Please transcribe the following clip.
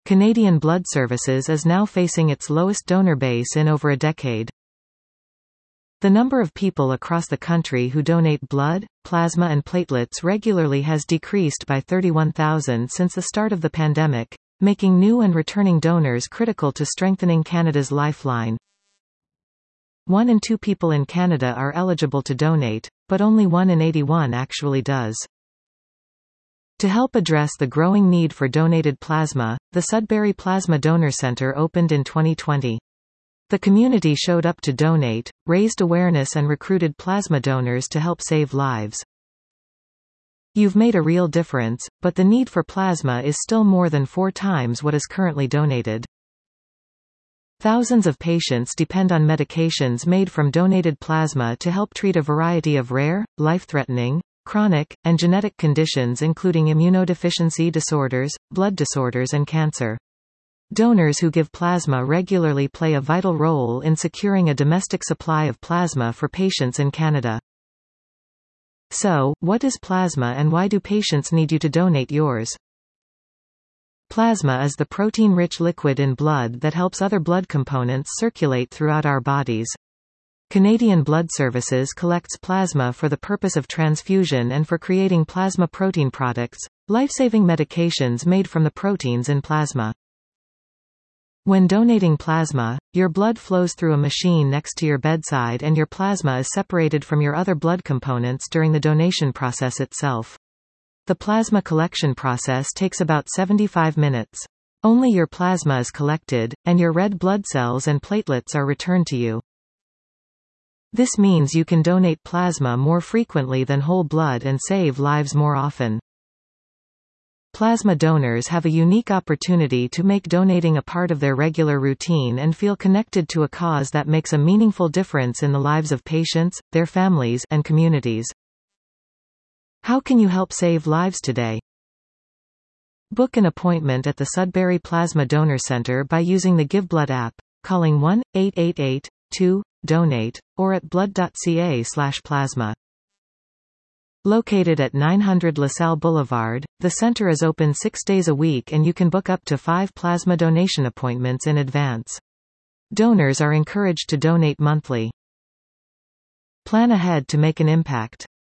Canadian Blood Services is now facing its lowest donor base in over a decade. The number of people across the country who donate blood, plasma and platelets regularly has decreased by 31,000 since the start of the pandemic, making new and returning donors critical to strengthening Canada's lifeline. 1 in 2 people in Canada are eligible to donate, but only 1 in 81 actually does. To help address the growing need for donated plasma, the Sudbury Plasma Donor Centre opened in 2020. The community showed up to donate, raised awareness and recruited plasma donors to help save lives. You've made a real difference, but the need for plasma is still more than 4 times what is currently donated. Thousands of patients depend on medications made from donated plasma to help treat a variety of rare, life-threatening, chronic, and genetic conditions including immunodeficiency disorders, blood disorders and cancer. Donors who give plasma regularly play a vital role in securing a domestic supply of plasma for patients in Canada. So, what is plasma and why do patients need you to donate yours? Plasma is the protein-rich liquid in blood that helps other blood components circulate throughout our bodies. Canadian Blood Services collects plasma for the purpose of transfusion and for creating plasma protein products, life-saving medications made from the proteins in plasma. When donating plasma, your blood flows through a machine next to your bedside and your plasma is separated from your other blood components during the donation process itself. The plasma collection process takes about 75 minutes. Only your plasma is collected, and your red blood cells and platelets are returned to you. This means you can donate plasma more frequently than whole blood and save lives more often. Plasma donors have a unique opportunity to make donating a part of their regular routine and feel connected to a cause that makes a meaningful difference in the lives of patients, their families, and communities. How can you help save lives today? Book an appointment at the Sudbury Plasma Donor Centre by using the GiveBlood app, calling 1-888-2-DONATE, or at blood.ca/plasma. Located at 900 LaSalle Boulevard, the center is open 6 days a week and you can book up to 5 plasma donation appointments in advance. Donors are encouraged to donate monthly. Plan ahead to make an impact.